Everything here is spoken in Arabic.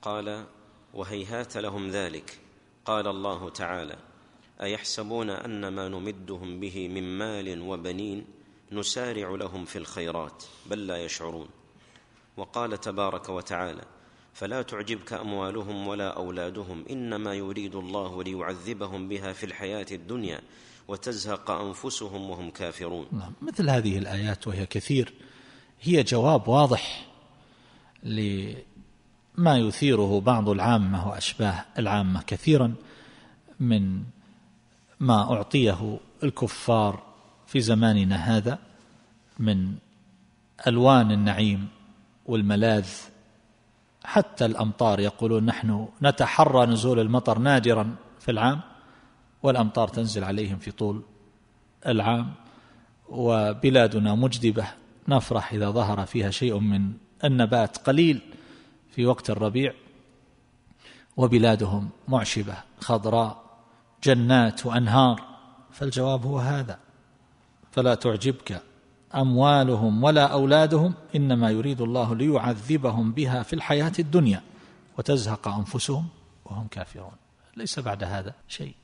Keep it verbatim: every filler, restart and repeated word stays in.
قال: وهيهات لهم ذلك. قال الله تعالى: أيحسبون أن ما نمدهم به من مال وبنين نسارع لهم في الخيرات بل لا يشعرون. وقال تبارك وتعالى: فلا تعجبك أموالهم ولا أولادهم إنما يريد الله ليعذبهم بها في الحياة الدنيا وتزهق أنفسهم وهم كافرون. مثل هذه الآيات وهي كثير هي جواب واضح لما يثيره بعض العامة وأشباه العامة كثيرا من ما أعطيه الكفار في زماننا هذا من ألوان النعيم والملاذ، حتى الأمطار. يقولون نحن نتحرى نزول المطر نادرا في العام، والأمطار تنزل عليهم في طول العام، وبلادنا مجدبة نفرح إذا ظهر فيها شيء من النبات قليل في وقت الربيع، وبلادهم معشبة خضراء جنات وأنهار. فالجواب هو هذا: فلا تعجبك أموالهم ولا أولادهم إنما يريد الله ليعذبهم بها في الحياة الدنيا وتزهق أنفسهم وهم كافرون. ليس بعد هذا شيء.